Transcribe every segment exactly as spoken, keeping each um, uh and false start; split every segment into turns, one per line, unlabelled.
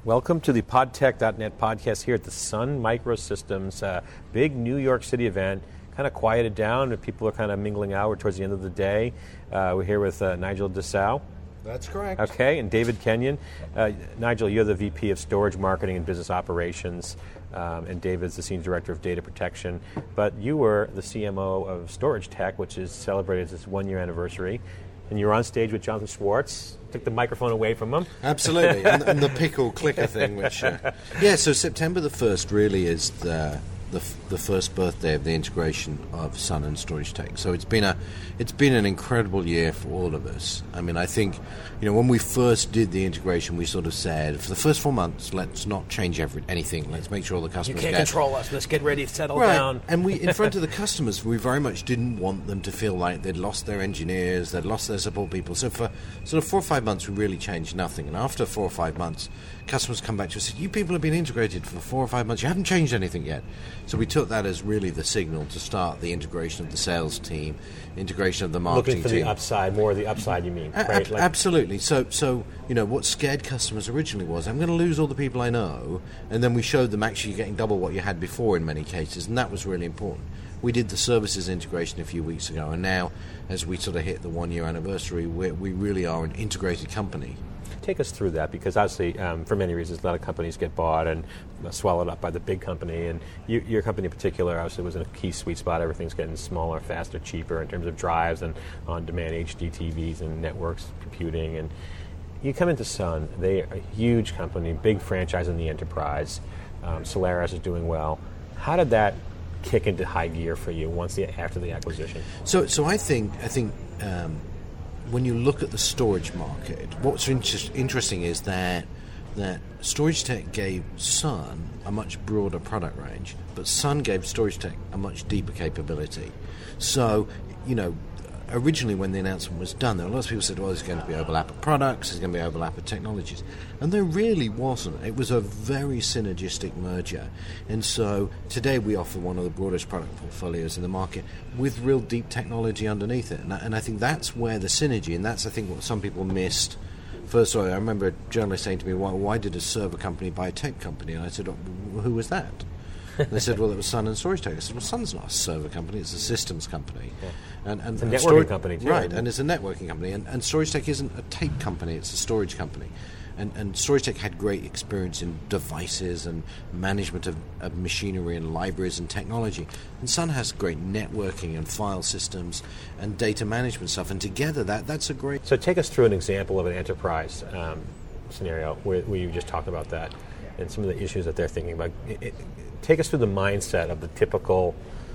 Welcome to the podtech dot net podcast here at the Sun Microsystems uh, big New York City event. Kind of quieted down, and people are kind of mingling out. We're towards the end of the day. Uh, we're here with uh, Nigel Dessau.
That's correct.
Okay, and David Kenyon. Uh, Nigel, you're the V P of Storage Marketing and Business Operations, um, and David's the Senior Director of Data Protection. But you were the C M O of Storage Tech, which is celebrated its one-year anniversary. And you were on stage with Jonathan Schwartz. Took the microphone away from him.
Absolutely, and, and the pickle clicker thing. Which, uh, yeah. So September the first really is the the, the first birthday of the integration of Sun and Storage Tech. So it's been a it's been an incredible year for all of us. I mean, I think, you know, when we first did the integration, we sort of said for the first four months, let's not change every, anything. Let's make sure the customers
you can't
get,
control us. Let's get ready to settle
right.
down.
And we, in front of the customers, we very much didn't want them to feel like they'd lost their engineers, they'd lost their support people. So for sort of four or five months, we really changed nothing. And after four or five months, customers come back to us and said, you people have been integrated for four or five months, you haven't changed anything yet. So we took that as really the signal to start the integration of the sales team, integration of the marketing
Looking for
team.
the upside, more of the upside, you mean?
A-
right?
ab-
like
absolutely. So, so you know, what scared customers originally was, I'm going to lose all the people I know, and then we showed them actually getting double what you had before in many cases, and that was really important. We did the services integration a few weeks ago, and now, as we sort of hit the one-year anniversary, we we really are an integrated company.
Take us through that, because obviously, um, for many reasons, a lot of companies get bought and swallowed up by the big company. And you, your company in particular, obviously, was in a key sweet spot. Everything's getting smaller, faster, cheaper in terms of drives and on-demand H D T Vs and networks, computing. And you come into Sun, they are a huge company, big franchise in the enterprise. Um, Solaris is doing well. How did that kick into high gear for you once the after the acquisition?
So, so I think I think. Um, When you look at the storage market, what's inter- interesting is that that Storage Tech gave Sun a much broader product range, but Sun gave Storage Tech a much deeper capability. So, you know, originally when the announcement was done, there were lots of people said, well, there's going to be overlap of products, there's going to be overlap of technologies. And there really wasn't. It was a very synergistic merger. And so today we offer one of the broadest product portfolios in the market with real deep technology underneath it. And I, and I think that's where the synergy, and that's, I think, what some people missed. First of all, I remember a journalist saying to me, why, why did a server company buy a tech company? And I said, oh, who was that? And they said, well, it was Sun and Storage Tech. I said, well, Sun's not a server company, it's a systems company.
Yeah.
And, and,
it's a
and
networking
storage,
company, too.
Right, and it's a networking company. And, and Storage Tech isn't a tape company, it's a storage company. And, and Storage Tech had great experience in devices and management of, of machinery and libraries and technology. And Sun has great networking and file systems and data management stuff. And together, that that's a great...
So take us through an example of an enterprise um, scenario where, where you just talked about that and some of the issues that they're thinking about. It, it, take us through the mindset of the typical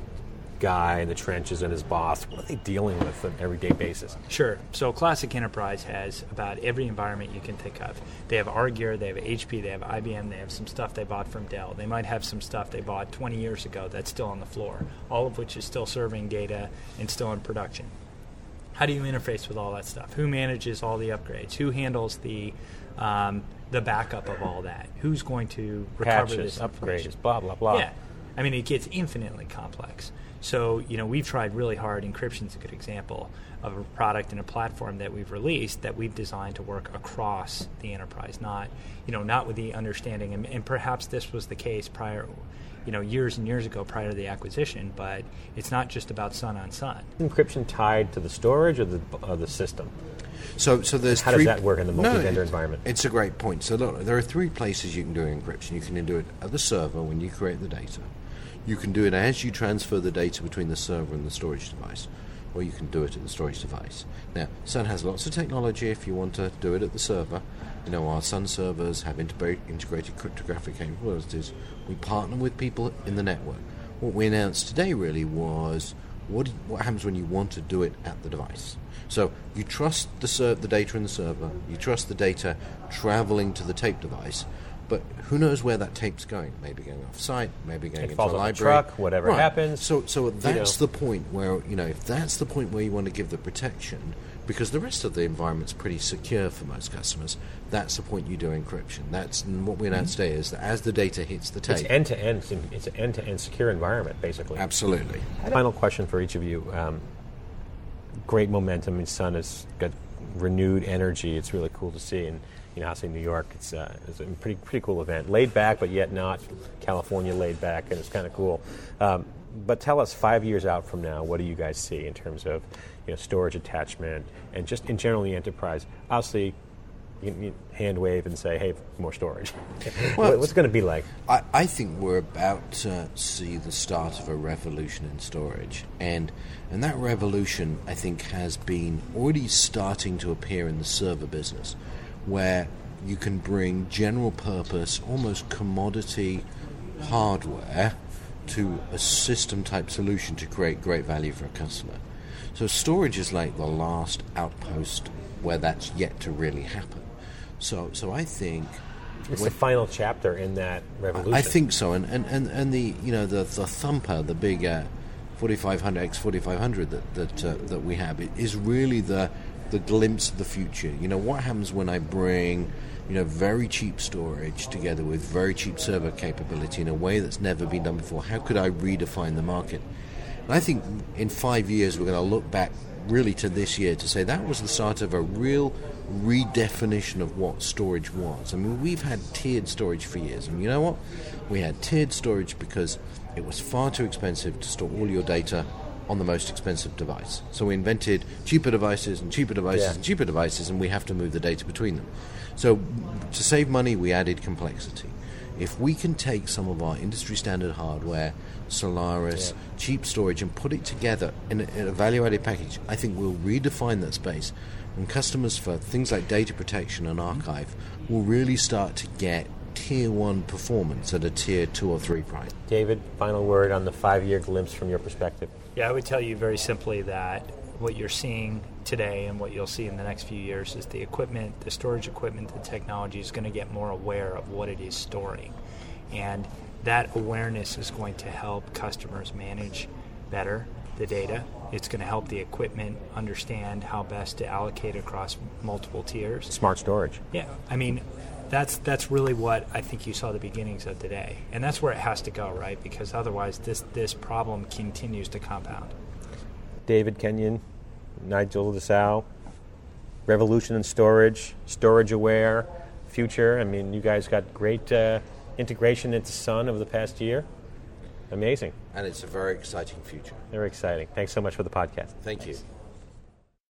guy in the trenches and his boss. What are they dealing with on an everyday basis?
Sure. So Classic Enterprise has about every environment you can think of. They have R Gear, they have H P, they have I B M, they have some stuff they bought from Dell. They might have some stuff they bought twenty years ago that's still on the floor, all of which is still serving data and still in production. How do you interface with all that stuff? Who manages all the upgrades? Who handles the um, the backup of all that? Who's going to recover
Patches,
this information?
upgrades, blah, blah, blah.
Yeah. I mean, it gets infinitely complex. So, you know, we've tried really hard. Encryption's a good example of a product and a platform that we've released that we've designed to work across the enterprise, not, you know, not with the understanding. And, and perhaps this was the case prior, you know, years and years ago prior to the acquisition, but it's not just about Sun on Sun.
Encryption tied to the storage or the, uh, the system?
So, so there's
How
three,
does that work in the multi-vendor
no,
environment?
It's a great point. So look, there are three places you can do encryption. You can do it at the server when you create the data. You can do it as you transfer the data between the server and the storage device, or you can do it at the storage device. Now, Sun has lots of technology if you want to do it at the server. You know, our Sun servers have integra- integrated cryptographic capabilities. We partner with people in the network. What we announced today really was what what happens when you want to do it at the device. So you trust the ser- the data in the server, you trust the data traveling to the tape device, but who knows where that tape's going? Maybe going off-site, maybe going
It
into
falls
a
off the
library.
truck, whatever
Right.
happens.
So, so that's
know.
the point where, you know, if that's the point where you want to give the protection, because the rest of the environment's pretty secure for most customers, that's the point you do encryption. That's and what we announced today is that as the data hits the tape...
It's end-to-end. It's an end-to-end secure environment, basically.
Absolutely.
Final question for each of you. Um, great momentum. I mean, Sun has got renewed energy. It's really cool to see. And you know, obviously New York, it's, uh, it's a pretty pretty cool event. Laid back, but yet not California laid back, and it's kind of cool. Um, but tell us, five years out from now, what do you guys see in terms of, you know, storage attachment and just in general the enterprise? Obviously, you can hand wave and say, hey, more storage.
Well,
what's it going to be like?
I, I think we're about to see the start of a revolution in storage. And and that revolution, I think, has been already starting to appear in the server business, where you can bring general purpose, almost commodity hardware to a system-type solution to create great value for a customer. So storage is like the last outpost where that's yet to really happen. So, so I think
it's the final chapter in that revolution.
I think so, and and, and, and the you know the the thumper, the big uh, forty-five hundred X forty-five hundred that that uh, that we have is really the the glimpse of the future. You know, what happens when I bring you know very cheap storage together with very cheap server capability in a way that's never been done before? How could I redefine the market? And I think in five years we're going to look back really to this year to say that was the start of a real redefinition of what storage was. I mean, we've had tiered storage for years, and you know what? We had tiered storage because it was far too expensive to store all your data on the most expensive device. So we invented cheaper devices and cheaper devices
yeah.
and cheaper devices, and we have to move the data between them. So to save money, we added complexity. If we can take some of our industry standard hardware, Solaris, yeah. cheap storage, and put it together in a, in a value-added package, I think we'll redefine that space. And customers for things like data protection and archive will really start to get tier one performance at a tier two or three price.
David, final word on the five-year glimpse from your perspective.
Yeah, I would tell you very simply that what you're seeing today and what you'll see in the next few years is the equipment, the storage equipment, the technology is going to get more aware of what it is storing. And that awareness is going to help customers manage better the data. It's going to help the equipment understand how best to allocate across multiple tiers.
Smart storage.
Yeah, I mean, that's that's really what I think you saw the beginnings of today. And that's where it has to go, right? Because otherwise this, this problem continues to compound.
David Kenyon, Nigel DeSalle, revolution in storage, storage aware, future. I mean, you guys got great uh, integration into Sun over the past year. Amazing.
And it's a very exciting future.
Very exciting. Thanks so much for the podcast.
Thank
Thanks.
you.